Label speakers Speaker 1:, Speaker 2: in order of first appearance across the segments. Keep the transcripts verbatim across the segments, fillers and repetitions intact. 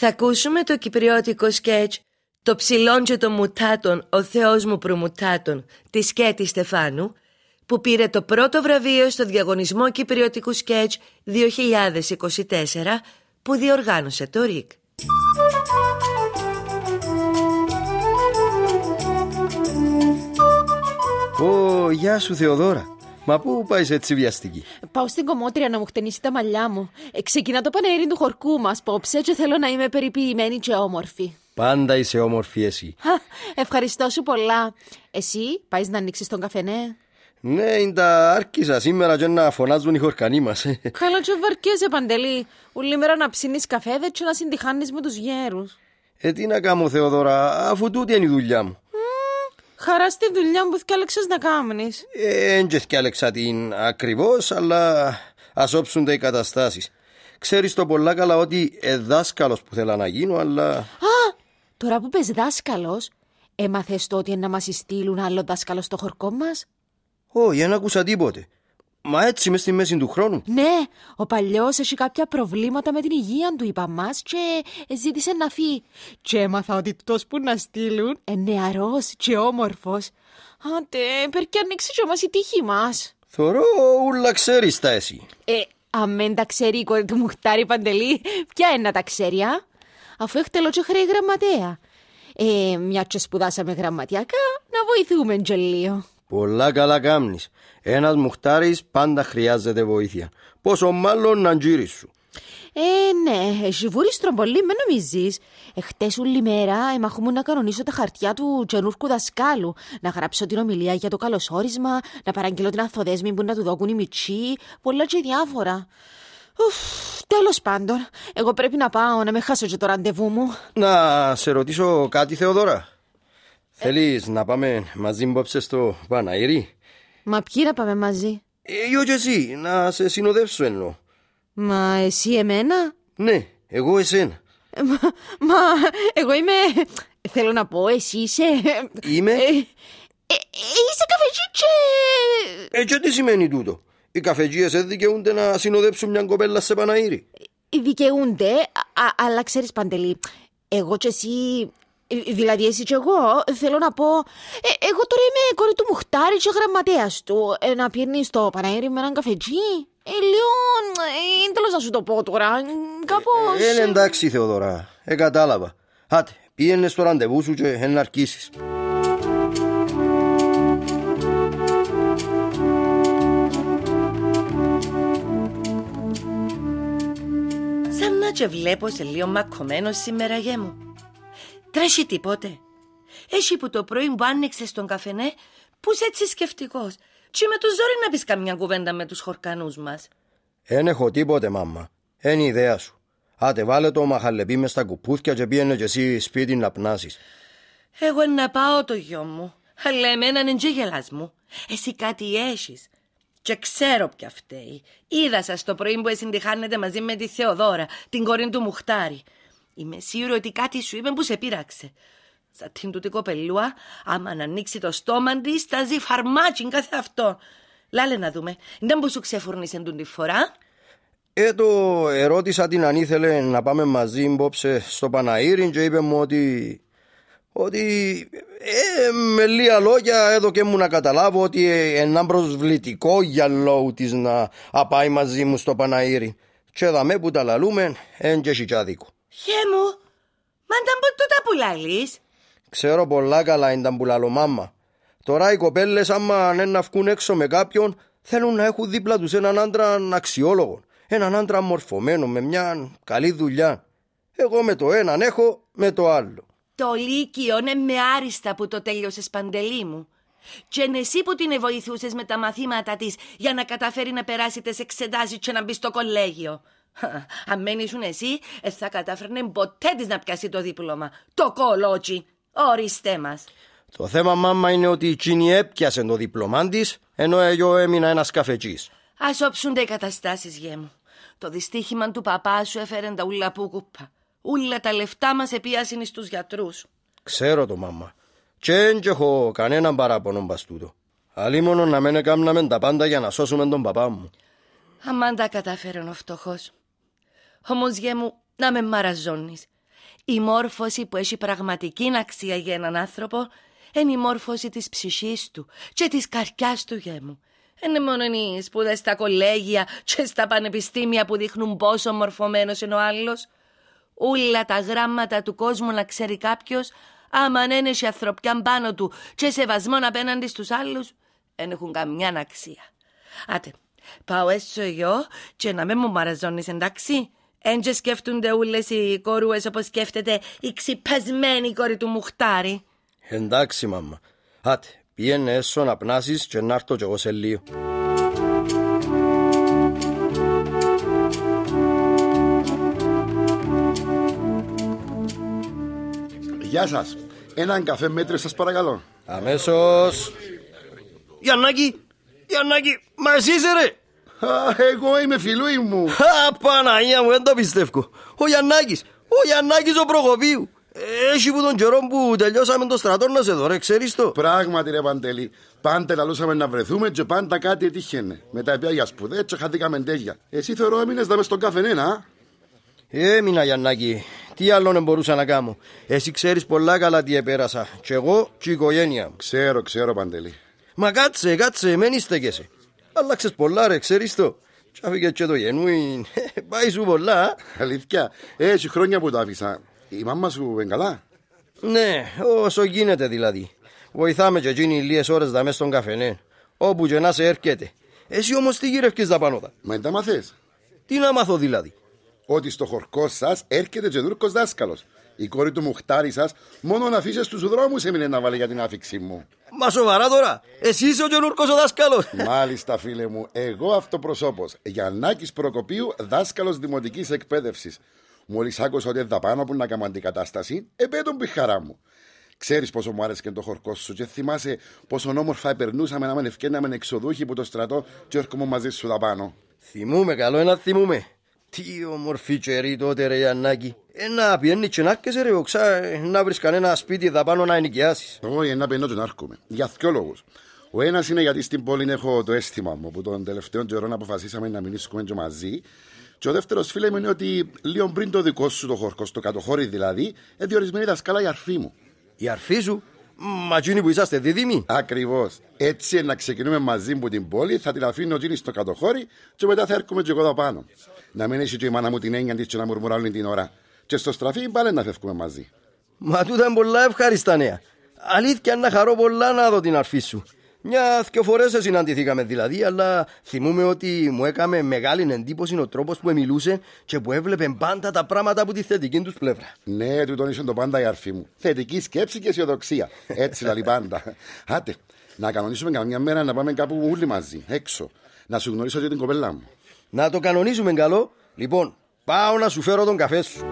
Speaker 1: Θα ακούσουμε το κυπριώτικο σκέτς «Το ψηλόν και των μουτάτων, ο Θεός μου προμουτάτων» της Κέτη Στεφάνου, που πήρε το πρώτο βραβείο στο διαγωνισμό κυπριωτικού σκέτς δύο χιλιάδες είκοσι τέσσερα που διοργάνωσε το ΡΙΚ.
Speaker 2: Ω, γεια σου Θεοδώρα. Μα πού πάεις έτσι βιαστική?
Speaker 3: Πάω στην Κομμότρια να μου χτενίσει τα μαλλιά μου. ε, Ξεκινά το πανερί του χορκού μας πόψε και θέλω να είμαι περιποιημένη και όμορφη.
Speaker 2: Πάντα είσαι όμορφη εσύ.
Speaker 3: Ευχαριστώ σου πολλά. Εσύ πάεις να ανοίξεις τον καφενέ?
Speaker 2: Ναι, είναι τα άρχισα σήμερα και να φωνάζουν οι χορκανοί μας.
Speaker 3: Καλά και βαρκέσαι Παντελή. Ούλη μέρα να ψήνεις καφέδες και να συντυχάνεις με τους γέρους.
Speaker 2: Ε, τι να κάνω Θεοδώρα, αφού τούτη είναι η δουλειά μου.
Speaker 3: Χαρά στη δουλειά που θυκάλεξες να κάνεις.
Speaker 2: Ε, εν και θυκάλεξα την ακριβώς, αλλά ας όψονται οι καταστάσεις. Ξέρεις το πολλά καλά ότι ε, δάσκαλος που θέλω να γίνω, αλλά...
Speaker 3: Α, τώρα που πες δάσκαλος, έμαθες το ότι είναι να μας στείλουν άλλο δάσκαλο στο χορκό μας?
Speaker 2: Όχι, δεν άκουσα τίποτε. Μα έτσι μες στη μέση του χρόνου.
Speaker 3: Ναι, ο παλιός έχει κάποια προβλήματα με την υγεία του, είπα μας, και ζήτησε να φύγει. Και έμαθα ότι τος που να στείλουν είναι νεαρός και όμορφος. Άντε, πρέπει ανοίξει και όμως η τύχη μας.
Speaker 2: Θωρώ ούλα ξέρεις τα εσύ.
Speaker 3: Ε, αμέν τα ξέρει η κόρη του Μουχτάρη Παντελή, ποια είναι να τα ξέρει, α? Αφού έχτελώ και χρέη γραμματέα. Ε, μια και σπουδάσαμε γραμματιακά, να βοηθούμε και λίγο.
Speaker 2: Πολλά καλά κάμνεις. Ένας μουχτάρης πάντα χρειάζεται βοήθεια. Πόσο μάλλον να γύρεις σου.
Speaker 3: Ε, ναι, εσύ βούριστρο πολύ, με νομίζεις. Εχτες όλη μέρα εμαχούμε να κανονίσω τα χαρτιά του καινούρκου δασκάλου, να γράψω την ομιλία για το καλωσόρισμα, να παραγγείλω την αθοδέσμη που να του δώκουν οι μητσοί, πολλά και διάφορα. Ουφ, τέλος πάντων, εγώ πρέπει να πάω να με χάσω και το ραντεβού μου.
Speaker 2: Να σε ρωτήσω κάτι Θεοδώρα. Ε... Θέλεις να πάμε μαζί μπόψε στο Παναήρι?
Speaker 3: Μα ποιοι να πάμε μαζί?
Speaker 2: Εγώ και εσύ, να σε συνοδεύσω εννοώ.
Speaker 3: Μα εσύ εμένα?
Speaker 2: Ναι, εγώ εσένα.
Speaker 3: Μα, μα εγώ είμαι... Θέλω να πω, εσύ είσαι...
Speaker 2: Είμαι?
Speaker 3: Ε, ε, ε, είσαι καφετζίτσε.
Speaker 2: Ε, και τι σημαίνει τούτο? Οι καφετζίες δεν δικαιούνται να συνοδέψουν μια κοπέλα σε Παναήρι?
Speaker 3: Δικαιούνται, α, αλλά ξέρεις Παντελή, εγώ και εσύ... Δηλαδή εσύ και εγώ θέλω να πω ε, εγώ τώρα είμαι κόρη του Μουχτάρη και γραμματέας του, ε, να πήρνει στο Παναήρι με έναν καφετζί. Ε, λίγο, είναι τέλος να σου το πω τώρα, κάπως...
Speaker 2: Ε, ε, εντάξει Θεοδωρά, ε, κατάλαβα. Άτε, πήγαινε στο ραντεβού σου και ε, να αρκίσεις.
Speaker 1: Σαν να και βλέπω σε λίγο μακωμένος σήμερα γέ μου. Τρέχει τίποτε. Έχει που το πρωί που άνοιξες τον καφενέ, που είσαι έτσι σκεφτικός. Και με το ζόρι να πεις καμιά κουβέντα με τους χορκανούς μας.
Speaker 2: Εν έχω τίποτε μάμα. Εν η ιδέα σου. Άτε βάλε το μαχαλεπί μες στα κουπούθια και πήγαινε και εσύ σπίτι να πνάσεις.
Speaker 1: Εγώ να πάω το γιο μου, αλλά εμένα είναι και γελάς μου. Εσύ κάτι έχεις. Και ξέρω ποια φταίει. Είδα σας το πρωί που εσυντυχάνετε μαζί με τη Θεοδώρα, την κόρη του Μουχτάρη. Είμαι σίγουρη ότι κάτι σου είπε που σε πείραξε. Σαν την τούτη κοπελούα, άμα να ανοίξει το στόμα της, θα ζει φαρμάτσιν κάθε αυτό. Λάλε να δούμε, δεν που σου ξεφουρνήσε τούτη τη φορά?
Speaker 2: Ε, το ερώτησα την αν ήθελε να πάμε μαζί μπόψε στο Παναήρι και είπε μου ότι... Ότι ε, με λίγα λόγια έδωκε μου να καταλάβω ότι ένα προσβλητικό για λόγου της να πάει μαζί μου στο Παναήρι. Και δαμέ που τα λαλούμε, εν και σιτσάδικο.
Speaker 1: Χέ μου, μα ήταν που τούτα που λαλείς?
Speaker 2: Ξέρω πολλά καλά ήταν που λαλώ μάμα. Τώρα οι κοπέλες άμα είναι να βγουν έξω με κάποιον, θέλουν να έχουν δίπλα τους έναν άντρα αξιόλογο, έναν άντρα μορφωμένο με μια καλή δουλειά. Εγώ με το έναν έχω, με το άλλο.
Speaker 1: Το λύκειο είναι με άριστα που το τέλειωσες Παντελή μου. Και είναι εσύ που την βοηθούσες με τα μαθήματα της για να καταφέρει να περάσει τις εξετάσεις και να μπει στο κολέγιο. Αν μένησουν εσύ, ε, θα κατάφερνε ποτέ της να πιάσει το δίπλωμα. Το κολότσι, ορίστε μας.
Speaker 2: Το θέμα μάμα είναι ότι η Τσίνη έπιασε το δίπλωμά της, ενώ εγώ έμεινα ένας καφετζής.
Speaker 1: Ας όψονται οι καταστάσεις γέ μου. Το δυστύχημα του παπά σου έφερε τα ούλα που κουπά. Ούλα τα λεφτά μας επίασαν στους γιατρούς.
Speaker 2: Ξέρω το μάμα. Και δεν έχω κανέναν παράπονο μπαστούτο. Αλλή μόνο να μην έκαναμε τα πάντα για να σώσουμε τον παπά μου.
Speaker 1: Αμάν τα κατάφερε ο φτωχός. Όμως γέ μου, να με μαραζώνεις. Η μόρφωση που έχει πραγματική αξία για έναν άνθρωπο είναι η μόρφωση της ψυχής του και της καρδιάς του, γέ μου. Είναι μόνο οι σπουδές στα κολέγια και στα πανεπιστήμια που δείχνουν πόσο μορφωμένος είναι ο άλλος. Ούλα τα γράμματα του κόσμου να ξέρει κάποιος, άμα δεν έχει ανθρωπιά πάνω του και σεβασμό απέναντι στους άλλους, δεν έχουν καμιά αξία. Άτε, πάω έσω εγώ και να μην μου μαραζώνεις, εντάξει. Εν και σκέφτονται ούλες οι κορούες όπως σκέφτεται η ξυπασμένη κόρη του Μουχτάρη.
Speaker 2: Εντάξει, μάμα. Άτε, πήγαινε έσω να πνάσεις και να έρθω κι εγώ σε λίγο.
Speaker 4: Γεια σας. Έναν καφέ μέτριο σας παρακαλώ.
Speaker 2: Αμέσως. Γιαννάκη, Γιαννάκη, μας είσαι ρε.
Speaker 4: Α, εγώ είμαι φιλούι μου.
Speaker 2: Α, Παναγία μου, δεν το πιστεύω. Ο Γιαννάκης, ο Γιαννάκης ο Προκοπίου. Έχει που τον καιρό που τελειώσαμε το στρατό να σε δω ρε, ξέρεις το.
Speaker 4: Πράγματι ρε Παντελή. Πάντα λαλούσαμε να βρεθούμε και πάντα κάτι ετύχαινε. Μετά πια για σπουδές και χαθήκαμε τέλεια. Εσύ θεωρώ έμεινες δάμε στον καφενένα.
Speaker 2: Έμεινα Γιαννάκη, τι άλλο μπορούσα να κάνω. Εσύ ξέρεις πολλά καλά τι επέρασα. Κι εγώ και η οικογένεια μου.
Speaker 4: Ξέρω, ξέρω Παντελή.
Speaker 2: Μα κάτσε, κάτσε, μεν στέκεσαι. Άλλαξες πολλά ρε, ξέρεις το. Κι άφηκες και το γενούιν. Πάει σου πολλά.
Speaker 4: Αλήθεια, έχει χρόνια που το άφησα. Η μάμα σου είναι καλά?
Speaker 2: Ναι, όσο γίνεται δηλαδή. Βοηθάμε και εκείνοι λίγες ώρες δαμέ στον καφενέ. Όπου και να σε έρχεται. Εσύ όμως τι γύρευκες τα πανώτα?
Speaker 4: Μα τα μαθες?
Speaker 2: Τι να μάθω δηλαδή?
Speaker 4: Ότι στο χορκό σας έρχεται και Τούρκος δάσκαλος. Η κόρη του Μουχτάρη σας μόνο να αφήσεις στους δρόμους έμεινε να βάλει για την άφηξη μου.
Speaker 2: Μα σοβαρά τώρα, εσύ είσαι ο Τζονούρκος ο δάσκαλος?
Speaker 4: Μάλιστα φίλε μου, εγώ αυτοπροσώπος, Γιαννάκης Προκοπίου, δάσκαλος δημοτικής εκπαίδευσης. Μόλις άκουσα ότι εδώ πάνω που να κάνω αντικατάσταση, επέτον πει χαρά μου. Ξέρεις πόσο μου άρεσε και το χορκό σου και θυμάσαι πόσο όμορφα επερνούσαμε να μεν ευκέναμε εξοδούχοι που το στρατό και έρχομαι μαζί σου τα πάνω.
Speaker 2: Θυμούμε, καλό ένα θυμούμε. Τι όμορφη καιρή τότε ρε Γιαννάκη. Ένα πιένει και να έρχεσαι ρε οξά, να βρεις κανένα σπίτι εδώ πάνω να ενοικιάσεις.
Speaker 4: Όχι, ένα πιένω και να έρχομαι. Για δυο λόγους. Ο ένας είναι γιατί στην πόλη έχω το αίσθημα μου που τον τελευταίο καιρό αποφασίσαμε να μείνουμε και μαζί. Και ο δεύτερος φίλε μου είναι ότι λίγο πριν το δικό σου το χορκό, στο κατοχώρι δηλαδή, είναι διορισμένη δασκάλα η αρφή μου.
Speaker 2: Η αρφή σου? Μα εκείνοι που είσαστε δίδυμοι?
Speaker 4: Ακριβώς. Έτσι να ξεκινούμε μαζί μου την πόλη, θα την αφήνω εκείνη στο κατοχώρι και μετά θα έρχομαι και εγώ εδώ πάνω. Να μην έχει και η μάνα μου την έννοια της και να μουρμουρά όλη την ώρα. Και στο στραφή πάλι να φεύγουμε μαζί.
Speaker 2: Μα τούτα είναι πολλά ευχάριστα νέα. Αλήθεια να χαρώ πολλά να δω την αρφή σου. Μια δυο φορές συναντηθήκαμε δηλαδή, αλλά θυμούμαι ότι μου έκαμε μεγάλη εντύπωση ο τρόπος που μιλούσε και που έβλεπε πάντα τα πράγματα από τη θετική τους πλευρά.
Speaker 4: Ναι, τούτον ήσουν το πάντα η αρφή μου. Θετική σκέψη και αισιοδοξία. Έτσι λαλεί πάντα. Άτε, να κανονίσουμε καμιά μέρα να πάμε κάπου όλοι μαζί, έξω. Να σου γνωρίσω και την κοπέλα μου.
Speaker 2: Να το κανονίσουμε καλό. Λοιπόν, πάω να σου φέρω τον καφέ σου.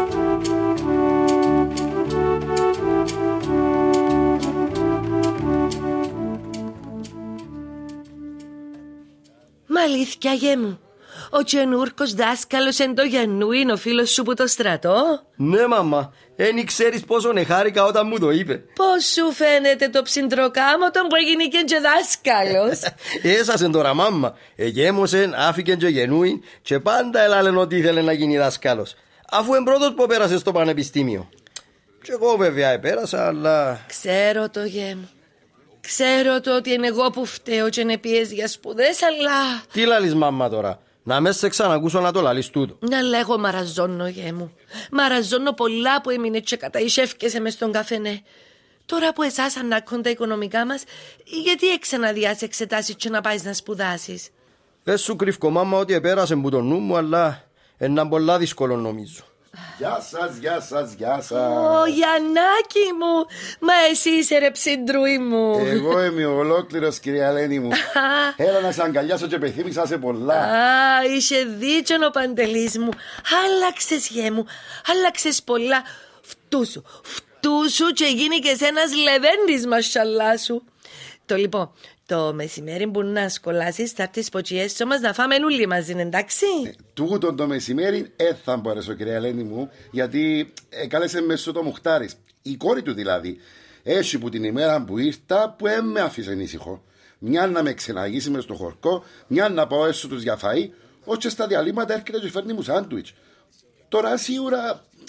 Speaker 1: Μα αλήθεια, γέ μου, ο Τζενούρκος δάσκαλος εν το Γιαννού είναι ο φίλος σου που το στρατό?
Speaker 2: Ναι μαμά, εν ξέρεις πόσο χάρηκα όταν μου το είπε.
Speaker 1: Πώς σου φαίνεται το ψυντροκάμωτο που έγινε και δάσκαλος?
Speaker 2: Έσασεν τώρα μάμα, εγέμωσεν, άφηκεν και γεννούιν και πάντα έλαλεν ότι ήθελε να γίνει δάσκαλος, αφού εν πρώτος που πέρασε στο πανεπιστήμιο. Και εγώ βέβαια επέρασα, αλλά...
Speaker 1: Ξέρω το, γέ μου. Ξέρω το ότι είναι εγώ που φταίω και είναι πιέζει για σπουδές, αλλά...
Speaker 2: Τι λαλείς μάμα τώρα? Να με σε ξανακούσω να το λαλείς τούτο.
Speaker 1: Να λέγω μαραζώνω, γέ μου. Μαραζώνω πολλά που έμεινε και καταϊσεύκεσαι μες στον καφενέ. Τώρα που εσάς ανάκουν τα οικονομικά μας, γιατί εξαναδιάσει εξετάσεις και να πάεις να σπουδάσεις?
Speaker 2: Δεν σου κρυφκω μάμα ότι επέρασε που το νου μου, αλλά είναι πολλά δύσκολο νομίζω.
Speaker 4: Γεια σας, γεια σας, γεια σας.
Speaker 1: Ω, Γιαννάκη μου, μα εσύ είσαι ρε ψιντρούι μου.
Speaker 4: Εγώ είμαι ολόκληρος κυρία Ελένη μου. Έλα να σε αγκαλιάσω και πεθύμησα σε πολλά.
Speaker 1: Α, είσαι δίτσον ο Παντελής μου. Άλλαξες, γέ μου, άλλαξες πολλά. Φτούσου, φτούσου και γίνηκες ένας λεβέντης μασχαλά σου. Το λοιπόν, το μεσημέρι που να σκολάσεις θα έρθεις ποτσιές όμως να φάμε όλοι μαζί, εντάξει?
Speaker 4: Ε, τούτον το μεσημέρι ε, θα μπορέσω κυρία Ελένη μου, γιατί ε, κάλεσε μέσω το Μουχτάρης, η κόρη του δηλαδή. Έχει που την ημέρα που ήρθα που ε, με άφησε ήσυχο. Μια να με ξεναγήσει μες στο χορκό, μια να πάω έσω τους για φαΐ, ώστε στα διαλύματα έρχεται και φέρνει μου σάντουιτς. Τώρα σίγουρα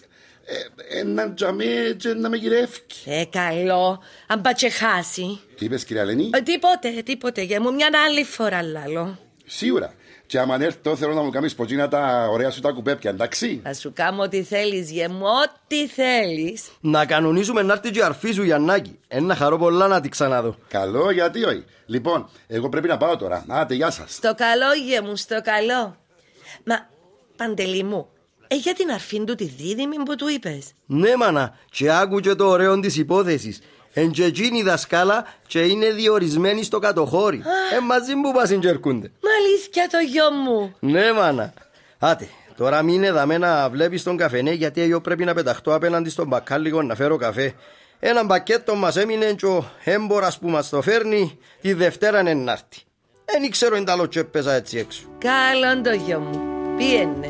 Speaker 4: Έναν τζαμί και να με γυρεύει.
Speaker 1: Ε, καλό. Αν πατσε χάσει.
Speaker 4: Τι είπες, κυρία Ελένη?
Speaker 1: Ε, τίποτε, τίποτε. Για μου μια άλλη φορά λάλο.
Speaker 4: Σίγουρα. Και άμα έρθω θέλω να μου κάνεις ποτσίνα τα ωραία σου τα κουπέπια, εντάξει?
Speaker 1: Θα σου κάνω ό,τι θέλεις, γε μου, ό,τι θέλεις.
Speaker 2: Να κανονίσουμε να έρθει και η αρφή σου, Γιαννάκη. Ένα χαρό πολλά να τη ξαναδώ.
Speaker 4: Καλό, γιατί όχι. Λοιπόν, εγώ πρέπει να πάω τώρα. Άτε, γεια σας.
Speaker 1: Στο καλό, γε μου, στο καλό. Μα, Παντελή μου, ε, για την αρφήν του τη δίδυμη που του είπες?
Speaker 2: Ναι, μάνα, και άκουγε το ωραίο της υπόθεσης. Εν και εκείνη η δασκάλα και είναι διορισμένη στο κατοχώρι. Ε, μαζί μου πάσουν και έρχονται.
Speaker 1: Μα αλήθεια το γιο μου.
Speaker 2: Ναι, μάνα. Άτε, τώρα μείνε δαμέ να βλέπεις τον καφενέ, γιατί εγώ πρέπει να πεταχτώ απέναντι στον μπακάλικο να φέρω καφέ. Ένα μπακέτο μας έμεινε και ο έμπορας που μας το φέρνει τη Δευτέρα είναι να έρθει. Δεν ξέρω εν ταλό και έπαιζα έτσι έξω.
Speaker 1: Καλόν το γιο μου. Πήγαινε.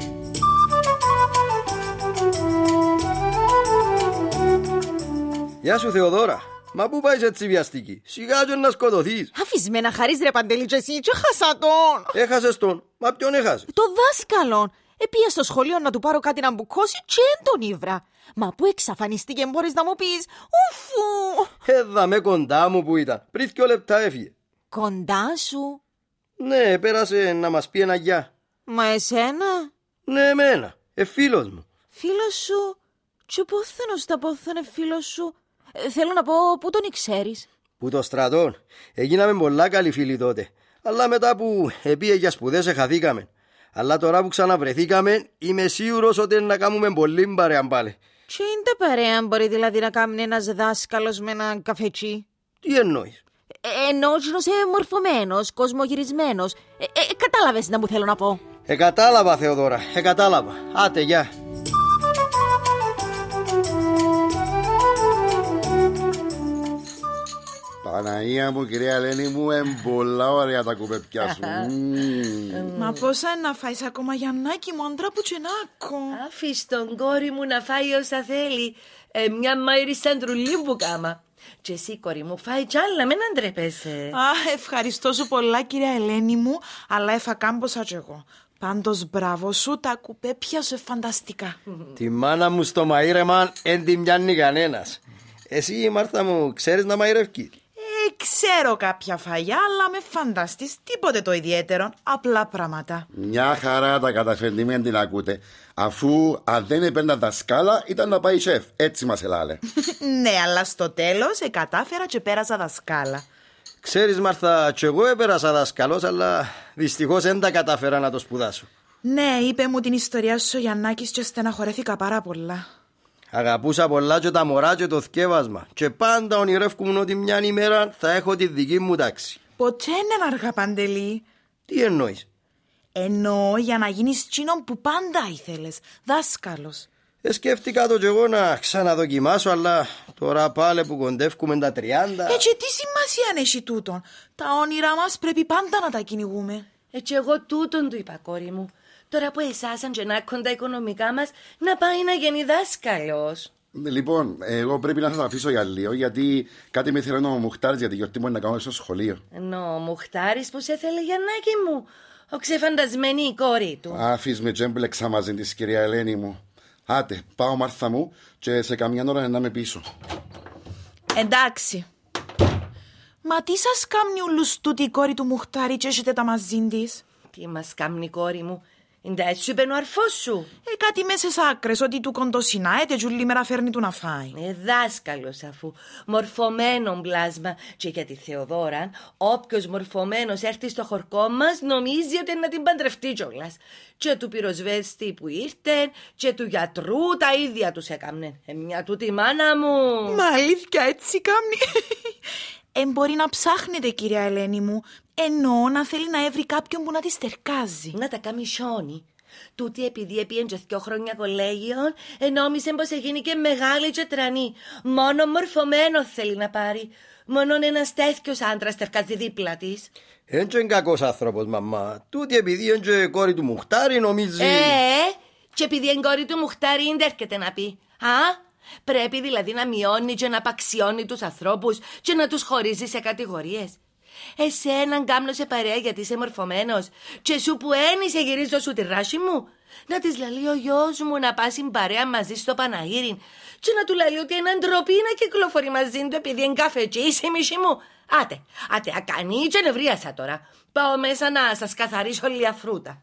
Speaker 2: Γεια σου, Θεοδώρα. Μα πού πάεις έτσι βιαστική? Σιγά και να σκοτωθείς.
Speaker 3: Αφήσ' με να χαρείς ρε Παντελή και εσύ και χάσα τον.
Speaker 2: Έχασες τον. Μα ποιον έχασε?
Speaker 3: Το δάσκαλον. Επία στο σχολείο να του πάρω κάτι να μπουκώσει και εν τον ήβρα. Μα που εξαφανιστήκε μπορείς να μου πεις? Ουφου.
Speaker 2: Έδαμε κοντά μου που ήταν. Πριν δυο λεπτά έφυγε.
Speaker 3: Κοντά σου?
Speaker 2: Ναι, πέρασε να μας πει ένα γεια.
Speaker 3: Μα εσένα?
Speaker 2: Ναι, εμένα. Ε, φίλος μου.
Speaker 3: Φίλος σου? Και πόθενος τα πόθενε φίλος σου? Ε, θέλω να πω, πού τον ξέρεις?
Speaker 2: Που το στρατόν. Έγιναμε πολλά καλοί φίλοι τότε. Αλλά μετά που επίε για σπουδές εχαθήκαμε. Αλλά τώρα που ξαναβρεθήκαμε, είμαι σίγουρος ότι να κάνουμε πολύ παρέα πάλι.
Speaker 3: Και είναι παρέα μπορεί δηλαδή να κάνει ένας δάσκαλος με έναν καφετσί?
Speaker 2: Τι εννοείς?
Speaker 3: Ε, εννοώ γίνος μορφωμένος, κοσμογυρισμένος. Ε, ε, κατάλαβες να μου θέλω να πω?
Speaker 2: Ε, κατάλαβα, Θεοδώρα. Ε, κατάλαβα. Άτε, γεια.
Speaker 4: Παναγία μου, κυρία Ελένη μου, εμπολά ωραία τα κουπέπια σου.
Speaker 5: Μα πόσα να φάεις ακόμα, Γιαννάκη μου, αντρά που τσενάκο.
Speaker 1: Άφης τον κόρη μου να φάει όσα θέλει. Ε, μια μαύρη σαν τρουλή που κάμα. Και εσύ, κόρη μου, φάει κι άλλα, μην αντρέπεσαι.
Speaker 5: Α, ευχαριστώ σου πολλά, κυρία Ελένη μου, αλλά έφα κάμποσα κι εγώ. Πάντως μπράβο σου, τα κουπέπια σου φανταστικά.
Speaker 2: Τη μάνα μου στο μαΐρεμα εν τη μοιάνει κανένας. Εσύ, Μάρθα μου, ξέρεις να μαΐρευκείς?
Speaker 5: Ε, ξέρω κάποια φαγιά, αλλά με φανταστείς τίποτε το ιδιαίτερο, απλά πράγματα.
Speaker 4: Μια χαρά τα καταφέρνει, μην την ακούτε. Αφού αν δεν έπαιρνα δασκάλα, ήταν να πάει σεφ. Έτσι μας ελάλε.
Speaker 5: Ναι, αλλά στο τέλος ε, κατάφερα και πέρασα δασκάλα.
Speaker 2: Ξέρεις, Μάρθα, κι εγώ έπερασα δασκαλός, αλλά δυστυχώς δεν τα κατάφερα να το σπουδάσω.
Speaker 5: Ναι, είπε μου την ιστορία σου ο Γιαννάκης και στεναχωρέθηκα πάρα πολλά.
Speaker 2: Αγαπούσα πολλά και τα μωρά και το θκεύασμα. Και πάντα ονειρεύκουμουν ότι μια ημέρα θα έχω τη δική μου τάξη.
Speaker 5: Ποτέ είναι αργά, Παντελή.
Speaker 2: Τι εννοείς?
Speaker 5: Εννοώ για να γίνεις τσίνον που πάντα ήθελες, δάσκαλος.
Speaker 2: Ε, σκέφτηκα το κι εγώ να ξαναδοκιμάσω, αλλά τώρα πάλι που κοντεύκουμε τα τριάντα.
Speaker 5: Έτσι τι σημασία έχει τούτον? Τα όνειρά μας πρέπει πάντα να τα κυνηγούμε.
Speaker 1: Έτσι εγώ τούτον του είπα, κόρη μου. Τώρα που εσάσαν και να έχουν τα οικονομικά μας, να πάει να γίνει δάσκαλος.
Speaker 4: Λοιπόν, εγώ πρέπει να σας αφήσω για λίγο, γιατί κάτι με ήθελε ο Μουχτάρης για τη γιορτή μου να κάνω στο σχολείο.
Speaker 1: Ενώ ο Μουχτάρης που σε θέλει, Γιαννάκη μου, ο ξεφαντασμένη η κόρη του.
Speaker 4: Άφης με τζέμπλεξα μαζί της, κυρία Ελένη μου. Άτε, πάω, Μάρθα μου, και σε καμιά ώρα να είμαι πίσω.
Speaker 5: Εντάξει. Μα τι σας κάμνει ουλούς τούτη η κόρη του Μουχτάρη και έχετε τα μαζί της?
Speaker 1: Τι μας κάμνει, κόρη μου? Είναι έτσι είπε ο αρφός σου.
Speaker 5: Ε, κάτι μέσα σ' άκρες, ότι του κοντοσυνάεται και ούλη μέρα φέρνει του να φάει.
Speaker 1: Ε, δάσκαλος αφού, μορφωμένο πλάσμα. Και για τη Θεοδώρα, όποιος μορφωμένος έρθει στο χορκό μας, νομίζει ότι είναι να την παντρευτεί κιόλας. Και του πυροσβέστη που ήρθε, και του γιατρού, τα ίδια τους έκαμνε. Ε, μια τούτη μάνα μου.
Speaker 5: Μα αλήθεια έτσι κάμνει? Ε, μπορεί να ψάχνετε, κυρία Ελένη μου. Εννοώ να θέλει να έβρει κάποιον που να τη στερκάζει.
Speaker 1: Να τα κάνει σιόνι. Τούτη επειδή έπιεν και δυο χρόνια κολέγιον, ενόμισε πως έγινε και μεγάλη και τρανή. Μόνο μορφωμένο θέλει να πάρει. Μόνο ένας τέτοιος άντρας στερκάζει δίπλα της.
Speaker 2: Εν και κακός άνθρωπος, μαμά. Τούτη επειδή είναι και κόρη του Μουχτάρη νομίζει.
Speaker 1: Ε, και επειδή είναι κόρη του Μουχτάρη είναι έρχεται να πει. Α, πρέπει δηλαδή να μειώνει και να απαξιώνει τους ανθρώπους και να τους χωρίζει σε κατηγορίες. Εσέναν κάμνω σε παρέα γιατί είσαι μορφωμένος και σου που ένισε γυρίζω σου τη ράση μου. Να της λαλεί ο γιος μου να πάσει παρέα μαζί στο Παναγύριν και να του λαλεί ότι είναι ντροπή να κυκλοφορεί μαζί του επειδή είναι καφετζής η μισή μου. Άτε, άτε, ακανή και νευρίασα τώρα. Πάω μέσα να σας καθαρίσω λίγα φρούτα.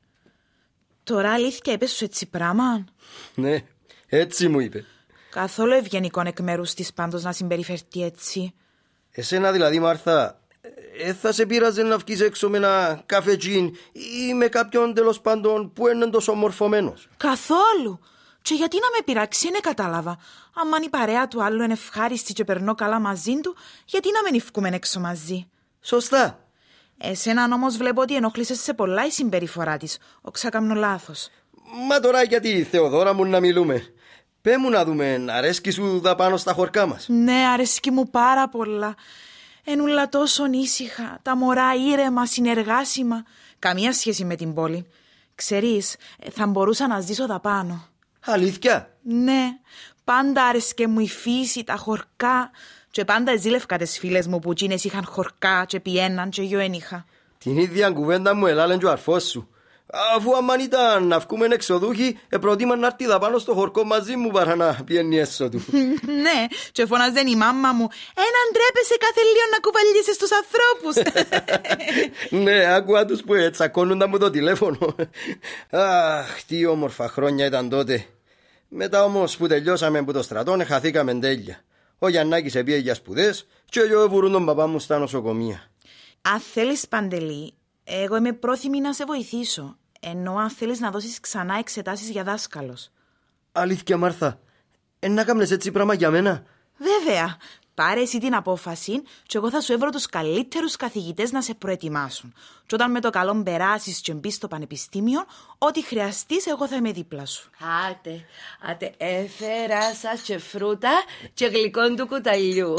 Speaker 5: Τώρα αλήθεια είπες σου έτσι πράγμα?
Speaker 2: Ναι, έτσι μου είπε.
Speaker 5: Καθόλου ευγενικό εκ μέρους της πάντως να συμπεριφερθεί έτσι.
Speaker 2: Εσένα δηλαδή, Μάρθα, ε, θα σε πείραζε να βγεις έξω με ένα καφετζίν ή με κάποιον τέλος πάντων που είναι τόσο μορφωμένος?
Speaker 5: Καθόλου. Και γιατί να με πειράξει, δεν κατάλαβα. Αν η παρέα του άλλου είναι ευχάριστη και περνώ καλά μαζί του, γιατί να μην βγούμε έξω μαζί?
Speaker 2: Σωστά.
Speaker 5: Εσέναν όμως βλέπω ότι ενοχλήσες σε πολλά η συμπεριφορά της. Όξα κάμνω λάθος.
Speaker 2: Μα τώρα γιατί, Θεοδώρα μου, να μιλούμε. Πέ μου να δούμε, αρέσκει σου δαπάνω στα χωρκά μας?
Speaker 5: Ναι, αρέσκει μου πάρα πολλά. Ενούλα τόσο ήσυχα, τα μωρά ήρεμα, συνεργάσιμα. Καμία σχέση με την πόλη. Ξέρεις, θα μπορούσα να ζήσω δαπάνω.
Speaker 2: Αλήθεια?
Speaker 5: Ναι, πάντα άρεσκε μου η φύση, τα χωρκά. Και πάντα ζήλευκα τις φίλες μου που εκείνες είχαν χωρκά και πιέναν και εγώ εν είχα.
Speaker 2: Την ίδια κουβέντα μου ελάλεν και ο αρφός σου. Αφού αμάν ήταν να βγούμε εξοδούχοι, προτίμαν να έρθει δαπάνω στο χορκό μαζί μου παρά να πιένει έσω του.
Speaker 5: Ναι, και φωνάζεν η μάμα μου, έναν ντρέπεσαι κάθε λίγο να κουβαλιέσαι στους ανθρώπους.
Speaker 2: Ναι, άκουα τους που τσακώνονταν μου το τηλέφωνο. Αχ, τι όμορφα χρόνια ήταν τότε. Μετά όμως που τελειώσαμε από το στρατό, χαθήκαμε τέλεια. Ο Γιαννάκης επήγε για σπουδές και εγώ έβουρουν τον παπά μου στα νοσοκομεία.
Speaker 5: Αν θέλεις, Παντελή, εγώ είμαι πρόθυμη να σε βοηθήσω. Ενώ αν θέλεις να δώσεις ξανά εξετάσεις για δάσκαλος.
Speaker 2: Αλήθεια, Μάρθα, ε, να κάνεις έτσι πράγμα για μένα?
Speaker 5: Βέβαια, πάρε εσύ την απόφαση και εγώ θα σου έβρω τους καλύτερους καθηγητές να σε προετοιμάσουν. Και όταν με το καλό περάσεις και μπεις στο πανεπιστήμιο, ό,τι χρειαστείς εγώ θα είμαι δίπλα σου.
Speaker 1: Άτε, άτε, έφερα σας και φρούτα και γλυκόν του κουταλιού.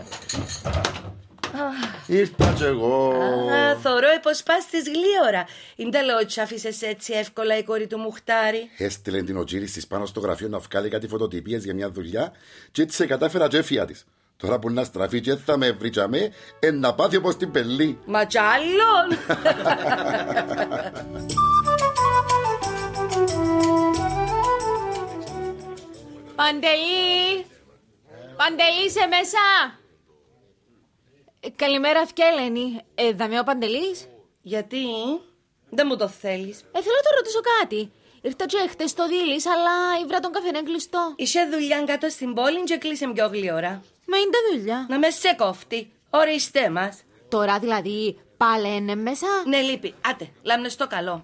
Speaker 4: Ήρθα κι εγώ.
Speaker 1: Α, θωρώ πως πας της γλίωρα. Είναι τα λέω ότι άφησες έτσι εύκολα η κόρη του Μουχτάρη.
Speaker 4: Έστειλε την ο Τζίρης της πάνω στο γραφείο να βγάλει κάτι φωτοτυπίες για μια δουλειά και έτσι σε κατάφερα και έφυγα της. Τώρα που να στραφεί και θα με βρήκαμε, εν να πάθει όπως την πελή.
Speaker 1: Μα κι άλλον.
Speaker 3: Παντελή! Παντελή, είσαι μέσα! Ε, καλημέρα, Ευκέλενη. Ε, δαμέ ο Παντελής.
Speaker 1: Γιατί δεν μου το θέλεις?
Speaker 3: Ε, θέλω να το ρωτήσω κάτι. Ήρθα και χτες στο Δίλης, αλλά ήβρα τον καφενέ κλειστό.
Speaker 1: Είσαι δουλειά κάτω στην πόλη και κλείσε πιο γλύωρα.
Speaker 3: Μα είναι τα δουλειά.
Speaker 1: Να με σε κόφτει. Ορίστε μας.
Speaker 3: Τώρα δηλαδή πάλι είναι μέσα.
Speaker 1: Ναι, λείπει. Άτε, λάμνε στο καλό.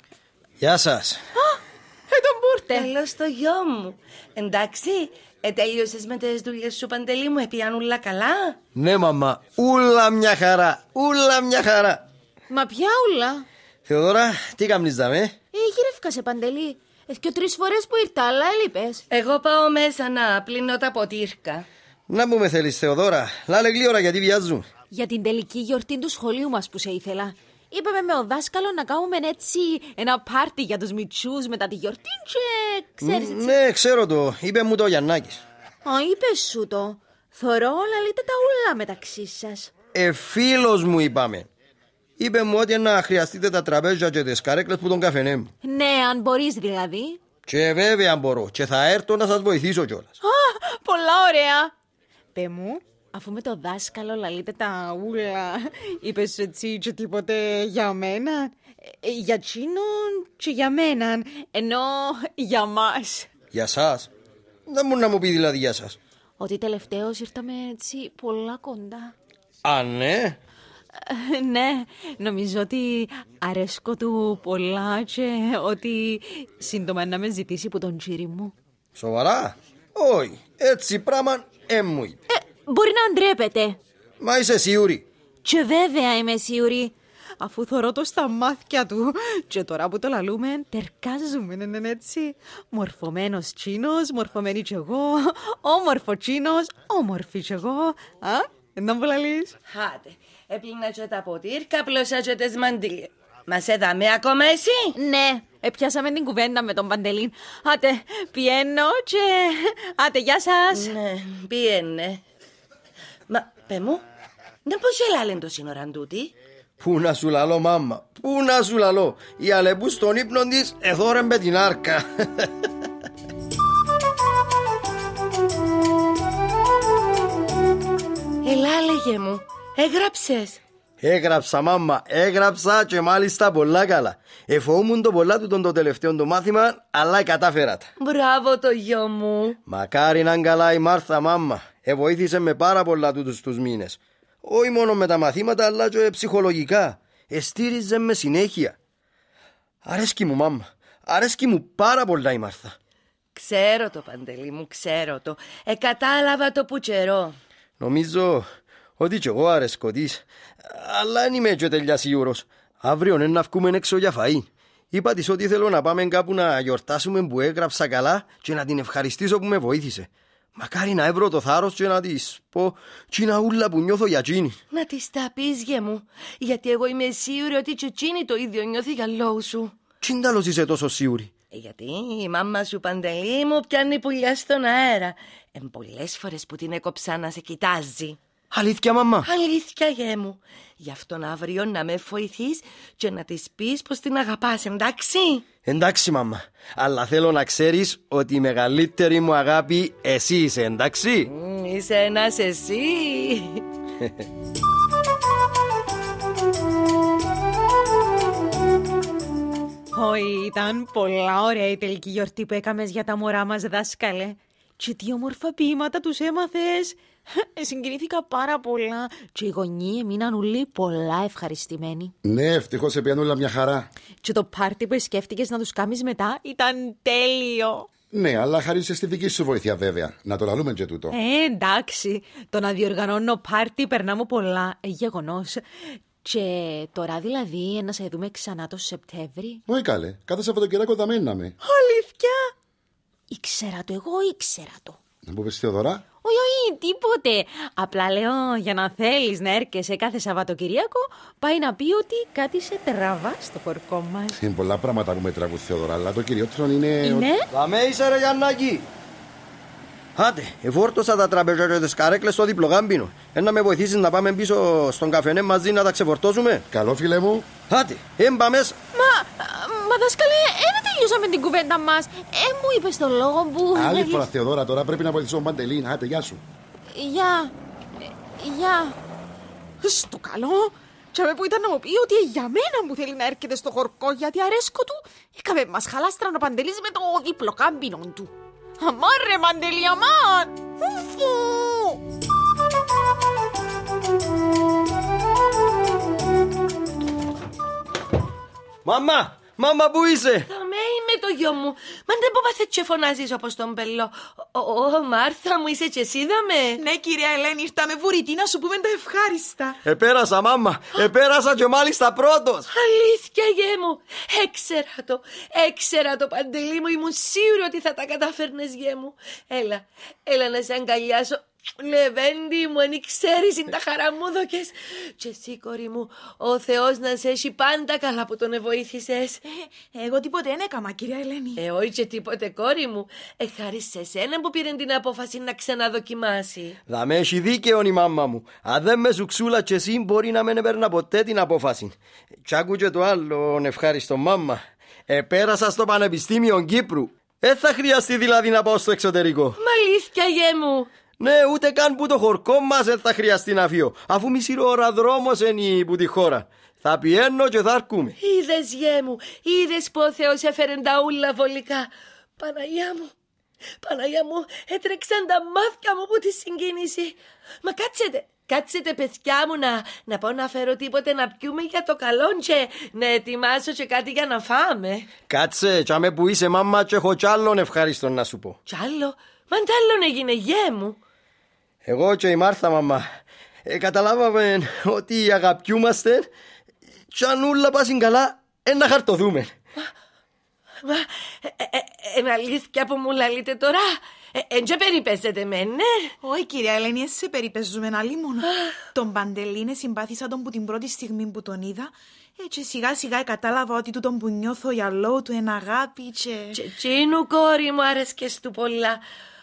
Speaker 2: Γεια σας.
Speaker 3: Α, ε, τον μπούρτε.
Speaker 1: Καλώς στο γιο μου. Εντάξει, ε, τέλειωσες με τις δουλειές σου, Παντελή μου, επίαν ούλα καλά?
Speaker 2: Ναι, μαμά, ούλα μια χαρά, ούλα μια χαρά.
Speaker 3: Μα ποια ούλα?
Speaker 2: Θεοδώρα, τι κάνεις δάμε?
Speaker 3: Ε, γυρεύκα σε, Παντελή. Ε, και τρεις φορές που ήρθα, αλλά έλειπες.
Speaker 1: Εγώ πάω μέσα να πλύνω τα ποτήρκα.
Speaker 2: Να μου με θέλεις, Θεοδώρα, λάλε γλύωρα γιατί βιάζουν.
Speaker 3: Για την τελική γιορτή του σχολείου μας που σε ήθελα. Είπαμε με ο δάσκαλο να κάνουμε έτσι ένα πάρτι για τους μητσούς μετά τη γιορτή και ξέρεις έτσι.
Speaker 2: Ναι, ξέρω το, είπε μου το Γιαννάκης.
Speaker 3: Α, είπες σου το. Θωρώ όλα λέτε τα ούλα μεταξύ σας.
Speaker 2: Ε, φίλος μου είπαμε. Είπε μου ότι να χρειαστείτε τα τραπέζια και τις καρέκλες που τον καφενέ μου.
Speaker 3: Ναι, αν μπορείς δηλαδή.
Speaker 2: Και βέβαια μπορώ και θα έρθω να σας βοηθήσω κιόλας.
Speaker 3: Α, πολλά ωραία. Πε μου, αφού με το δάσκαλο λαλείτε τα ούλα, είπες έτσι και τίποτε για μένα? Ε, για τσίνον και για μέναν, ενώ για μας.
Speaker 2: Για σας? Δεν μπορεί να μου πει δηλαδή για σας.
Speaker 3: Ότι τελευταίως ήρθαμε έτσι πολλά κοντά.
Speaker 2: Α, ναι.
Speaker 3: Ε, ναι, νομίζω ότι αρέσκω του πολλά και ότι σύντομα να με ζητήσει που τον τσίρι μου.
Speaker 2: Σοβαρά? Όχι, έτσι πράγμα ε μου είπε.
Speaker 3: Ε, μπορεί να ντρέπεται.
Speaker 2: Μα είσαι σίγουρη?
Speaker 3: Και βέβαια είμαι σίγουρη. Αφού θωρώ το στα μάτια του. Και τώρα που το λαλούμε, τερκάζουμε, ναι, ναι, έτσι. Μορφωμένος τσίνος, μορφωμένη κι εγώ. Όμορφο τσίνος, όμορφη κι εγώ. Α, δεν μου λαλείς?
Speaker 1: Χάτε, έπλυνα και τα ποτήρκα, πλώσα και τις μαντήλια. Μας έδαμε ακόμα εσύ?
Speaker 3: Ναι, επιάσαμε την κουβέντα με τον Παντελήν. Άτε, πιένω και... Άτε, γεια σας.
Speaker 1: Ναι, πιένε. Μα, πέ μου, δεν πως γελάλεν το σύνοραν τούτη?
Speaker 2: Πού να σου λαλώ, μάμα, πού να σου λαλώ. Η Αλεπού στον ύπνο της εθώρε με την άρκα.
Speaker 1: Ελά, λέγε μου, έγραψες?
Speaker 2: Έγραψα, μάμα, έγραψα και μάλιστα πολλά καλά. Εφοούμουν το πολλά του τον το τελευταίο το μάθημα, αλλά κατάφερα τα.
Speaker 1: Μπράβο το γιο μου.
Speaker 2: Μακάρι να είναι καλά η Μάρθα, μάμα. Εβοήθησε με πάρα πολλά τούτους τους μήνες. Όχι μόνο με τα μαθήματα, αλλά και ψυχολογικά. Εστήριζε με συνέχεια. Αρέσκει μου, μάμα. Αρέσκει μου πάρα πολλά η Μάρθα.
Speaker 1: Ξέρω το, Παντελή μου, ξέρω το. Ε, κατάλαβα το πουτσερό.
Speaker 2: Νομίζω ότι κι εγώ αρέσκω της, αλλά δεν είμαι και τελειά σίγουρος. Αύριο είναι να βγούμε έξω για φαΐ. Είπα της ότι θέλω να πάμε κάπου να γιορτάσουμε που έγραψα καλά και να την ευχαριστήσω που με βοήθησε. Μακάρι να έβρω το θάρρος και να της πω τσίνα ούλα που νιώθω για τσίνη.
Speaker 1: Να της τα πεις, γε μου, γιατί εγώ είμαι σίγουρη ότι και τσίνη το ίδιο νιώθει για λόγου σου.
Speaker 2: Τσιν τέλος είσαι τόσο σίγουρη?
Speaker 1: Ε, γιατί η μάμα σου, Παντελή μου, πιάνει πουλιά στον αέρα. Εν πολλές φορές που την έκοψα να σε κοιτάζει.
Speaker 2: Αλήθεια, μαμά?
Speaker 1: Αλήθεια, γε μου. Γι' αυτόν αύριο να με βοηθείς και να της πεις πως την αγαπάς, εντάξει?
Speaker 2: Εντάξει, μαμά. Αλλά θέλω να ξέρεις ότι η μεγαλύτερη μου αγάπη εσύ είσαι, εντάξει?
Speaker 1: Mm, είσαι ένας εσύ.
Speaker 3: Όχι, ήταν πολλά ωραία η τελική γιορτή που έκαμες για τα μωρά μας, δάσκαλε. Και τι όμορφα ποίηματα τους έμαθες. Ε, συγκινήθηκα πάρα πολλά. Και οι γονείς έμειναν όλοι πολλά ευχαριστημένοι.
Speaker 4: Ναι, ευτυχώς σε πιάνουν όλα μια χαρά.
Speaker 3: Και το πάρτι που σκέφτηκες να τους κάνεις μετά ήταν τέλειο.
Speaker 4: Ναι, αλλά χαρίσε στη δική σου βοήθεια βέβαια. Να το λαλούμε και τούτο.
Speaker 3: Ε, εντάξει. Το να διοργανώνω πάρτι περνά μου πολλά. Ε, γεγονός. Και τώρα δηλαδή να σε δούμε ξανά το Σεπτέμβρη.
Speaker 4: Όχι καλέ, κάθε Σαββατοκυράκο θα μέναμε.
Speaker 3: Αλήθεια? Ήξερα το, εγώ ήξερα το.
Speaker 4: Να μου πεις Θεοδωρά.
Speaker 3: Όχι, όχι, τίποτε. Απλά λέω για να θέλεις να έρχεσαι κάθε Σαββατοκυριακό, πάει να πει ότι κάτι σε τραβά στο χορκό μας.
Speaker 4: Είναι πολλά πράγματα που με τραβούν Θεοδωρά, αλλά το κυριότερο είναι...
Speaker 3: Είναι?
Speaker 2: Λαμέ είσαι ρε Γιαννάκη. Άντε, εφόρτωσα τα τραπέζια και τις καρέκλες στο διπλογάμπινο. Ε, να με βοηθήσεις να πάμε πίσω στον καφενέ μαζί να τα ξεφορτώσουμε.
Speaker 4: Καλό φίλε μου.
Speaker 2: Άντε, έμπαμες.
Speaker 3: Μα, μα δάσκαλε, δεν τελειώσαμε την κουβέντα μας. Ε, μου είπες το λόγο που...
Speaker 4: Άλλη φορά Θεοδώρα, τώρα πρέπει να βοηθήσω τον Παντελή. Άντε, γεια σου.
Speaker 3: Γεια, γεια. Στο καλό. Και με που ήταν να μου πει ότι για μένα μου θέλει να έρχεται στο χορκό γιατί αρέσκω του, έκαμε μας χαλάστρα να Παντελής με το διπλοκάμπινο του. Αμάν ρε Παντελή, αμάν! Φουφου!
Speaker 2: Μαμά, μαμά που είσαι?
Speaker 1: Θα με είμαι το γιο μου. Μα δεν μπορείς και φωνάζεις όπως τον πελό. Ω, Μάρθα μου, είσαι και εσύ δαμε.
Speaker 5: Ναι, κυρία Ελένη, ήρθαμε βουρητή να σου πούμε τα ευχάριστα.
Speaker 2: Επέρασα, μάμα, επέρασα και μάλιστα πρώτος.
Speaker 1: Αλήθεια, γε μου. Έξερα το, έξερα το, Παντελή μου. Ήμουν σίγουρη ότι θα τα κατάφερνες, γε μου. Έλα, έλα να σε αγκαλιάσω. Λεβέντη μου, αν ξέρεις είναι τα χαραμούδοκες. Και εσύ, κόρη μου, ο Θεός να σε έχει πάντα καλά που τον εβοήθησες.
Speaker 5: Ε, εγώ τίποτε δεν έκαμα, κυρία Ελένη.
Speaker 1: Ε, όχι και τίποτε, κόρη μου. Ε, χάρη σε σένα που πήρε την απόφαση να ξαναδοκιμάσει.
Speaker 2: Θα με έχει δίκαιο η μάμα μου. Αν δεν με ζουξούλα και εσύ μπορεί να μην έπαιρνα ποτέ την απόφαση. Κι άκου και το άλλο, ευχάριστο μάμα. Επέρασα στο Πανεπιστήμιο Κύπρου. Δεν θα χρειαστεί δηλαδή να πάω στο εξωτερικό.
Speaker 1: Μα αλήθεια, γε μου.
Speaker 2: Ναι, ούτε καν που το χορκό μας δεν θα χρειαστεί να φύγω. Αφού μισή ώρα δρόμος είναι που τη χώρα. Θα πιένω και θα αρκούμε.
Speaker 1: Είδες, γε μου, είδες που ο Θεός έφερε τα ούλα βολικά. Παναγιά μου, Παναγιά μου, έτρεξαν τα μάτια μου από τη συγκίνηση. Μα κάτσετε, κάτσετε παιδιά μου να, να πάω να φέρω τίποτε να πιούμε για το καλό και να ετοιμάσω και κάτι για να φάμε.
Speaker 2: Κάτσε, τσάμε που είσαι μάμα και έχω κι άλλον ευχαριστώ να σου πω.
Speaker 1: Κι άλλο, μα τι άλλον έγινε, γε μου.
Speaker 2: Εγώ και η Μάρθα, μαμά, ε, καταλάβαμε ότι αγαπιούμαστε και αν ούλα πάσουν καλά, ε, να χαρτοδούμε.
Speaker 1: Μα, εν αλήθεια που μου λαλείτε τώρα, εν και περιπέζετε με, ναι.
Speaker 5: Όχι, κυρία Ελένη, σε περιπέζουμε άλλη μόνο. Τον Παντελίνε συμπάθησα τον που την πρώτη στιγμή που τον είδα. Έτσι σιγά σιγά κατάλαβα ότι τούτον που νιώθω για λόγω του εν αγάπη και...
Speaker 1: Και τσίνου, κόρη μου, άρεσκες του πολλά.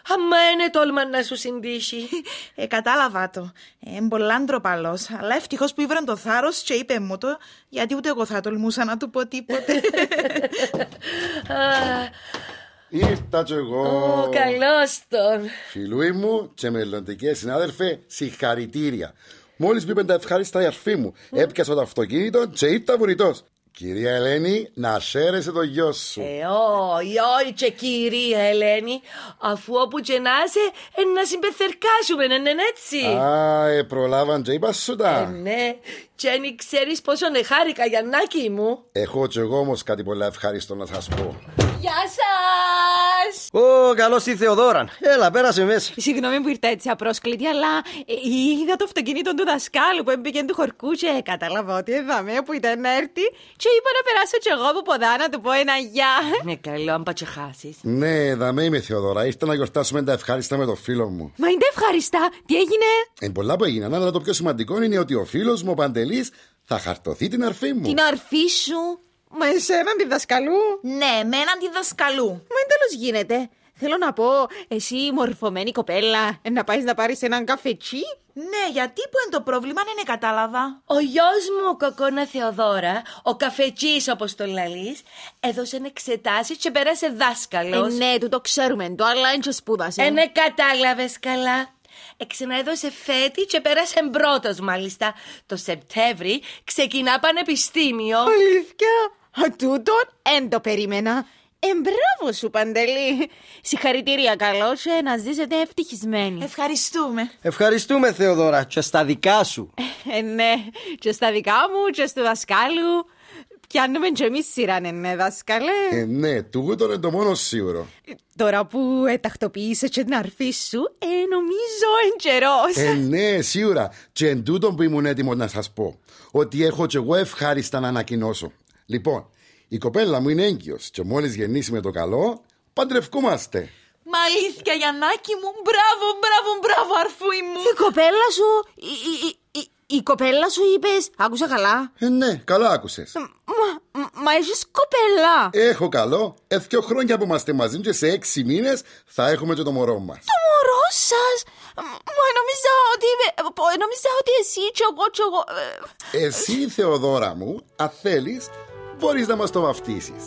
Speaker 1: Αμά είναι τόλμα να σου συντύχει.
Speaker 5: Ε, κατάλαβα το. Ε, πολλά ντροπαλός. Αλλά ευτυχώς που ήβραν το θάρρος και είπε μου το, γιατί ούτε εγώ θα τολμούσα να του πω τίποτε.
Speaker 4: Ήρθα κι εγώ.
Speaker 1: Ω, καλώς τον.
Speaker 4: Φιλούι μου και μελλοντικέ συνάδελφε, συγχαρητήρια. Μόλις μου είπαν τα ευχάριστα η αρφή μου, έπιασα το αυτοκίνητο και ήρθα βουρητός. Κυρία Ελένη, να σέρεσε το γιο σου.
Speaker 1: Ε, όχι, όχι και κυρία Ελένη, αφού όπου και να είσαι, ε, να συμπεθερκάσουμε, ναι, ναι, έτσι.
Speaker 4: Α, ε, προλάβαν και είπα σου τα.
Speaker 1: Ε, ναι, και αν ξέρεις πόσο ναι χάρηκα, Γιαννάκη μου.
Speaker 4: Έχω κι εγώ όμως κάτι πολύ ευχάριστο να σας πω.
Speaker 3: Γεια σας!
Speaker 2: Ω, καλώς η Θεοδόραν. Έλα, πέρασε μέσα.
Speaker 3: Συγγνώμη που ήρθα έτσι απρόσκλητη, αλλά ε, είδα το αυτοκίνητο του δασκάλου που έμπαιγε του χορκού και κατάλαβα ότι εδαμε που ήταν να έρθει και είπα να περάσω κι εγώ από ποδά να του πω ένα γεια.
Speaker 1: Ναι, καλό, αν πατσεχάσεις.
Speaker 4: Ναι, δαμέ είμαι Θεοδόρα. Ήρθα να γιορτάσουμε τα ευχάριστα με το φίλο μου.
Speaker 3: Μα είναι ευχαριστά. Τι έγινε?
Speaker 4: Ε, πολλά που έγιναν, αλλά το πιο σημαντικό είναι ότι ο φίλος μου ο Παντελής θα χαρτωθεί την αρφή μου.
Speaker 3: Την αρφή σου? Μα εσέναν τη δασκαλού?
Speaker 5: Ναι, με έναν τη δασκαλού.
Speaker 3: Μα εν τέλος γίνεται. Θέλω να πω, εσύ μορφωμένη κοπέλα, να πάει να πάρεις έναν καφετσί?
Speaker 5: Ναι, γιατί που είναι το πρόβλημα, δεν κατάλαβα.
Speaker 1: Ο γιος μου, κοκόνα Θεοδόρα, ο καφετζής όπως το λαλείς, έδωσε εξετάσεις και πέρασε δάσκαλος.
Speaker 3: Ε, ναι, του το ξέρουμε, το αλλά δεν σπούδασε.
Speaker 1: Ε, ναι, κατάλαβες καλά. Εξαναέδωσε φέτη και πέρασε πρώτος μάλιστα. Το Σεπτέμβρη ξεκινά πανεπιστήμιο.
Speaker 3: Αλήθεια? Α, τούτον εν το περίμενα. Ε, μπράβο σου, Παντελή. Συγχαρητήρια, καλώς, και να ζήσετε ευτυχισμένοι.
Speaker 5: Ευχαριστούμε.
Speaker 2: Ευχαριστούμε, Θεοδόρα, και στα δικά σου.
Speaker 3: Ε, ναι, και στα δικά μου και στο δασκάλου. Πιάνουμε και εμείς σειρά, ναι, δάσκαλε.
Speaker 4: Ε, ναι, τούτο είναι το μόνο σίγουρο.
Speaker 3: Τώρα που ετακτοποίησες και την αρφή σου, ε, νομίζω εν καιρός.
Speaker 4: Ε, ναι, σίγουρα. Και εν τούτον που ήμουν έτοιμος να σας πω, ότι έχω κι εγώ ευχάριστα να ανακοινώσω. Λοιπόν, η κοπέλα μου είναι έγκυος και μόλις γεννήσει με το καλό, παντρευκούμαστε.
Speaker 5: Μα αλήθεια, Γιαννάκη μου, μπράβο, μπράβο, μπράβο, αρφούι μου.
Speaker 3: Η κοπέλα σου, η, η, η, η κοπέλα σου είπες, άκουσα καλά.
Speaker 4: Ε, ναι, καλά άκουσες.
Speaker 3: Μα, μα έχεις κοπέλα.
Speaker 4: Έχω καλό. Ε, δύο χρόνια που είμαστε μαζί και σε έξι μήνες θα έχουμε και το μωρό μας.
Speaker 3: Το μωρό σας. Μα νόμιζα ότι, νόμιζα ότι εσύ και εγώ και εγώ...
Speaker 4: Εσύ, Θεοδόρα μου, αν θέλεις, μπορείς να μας το βαφτίσεις.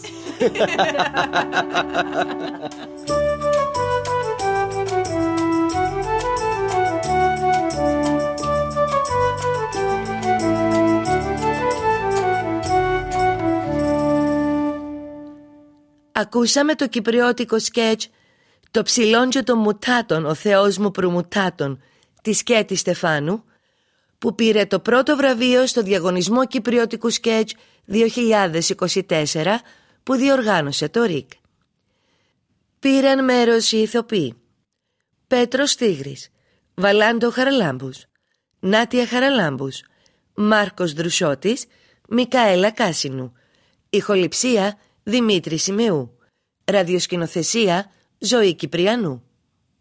Speaker 1: Ακούσαμε το κυπριώτικο σκέτς «Το ψηλόν και των μουτάτων, ο Θεός μου προμουτάτων» της Κέτη Στεφάνου, που πήρε το πρώτο βραβείο στο διαγωνισμό κυπριώτικου σκέτς δύο χιλιάδες είκοσι τέσσερα που διοργάνωσε το ΡΙΚ. Πήραν μέρος οι ηθοποιοί Πέτρος Τίγρης, Βαλάντο Χαραλάμπους, Νάτια Χαραλάμπους, Μάρκος Δρουσότης, Μικαέλα Κάσινου. Ηχοληψία Δημήτρη Σημεού. Ραδιοσκηνοθεσία Ζωή Κυπριανού.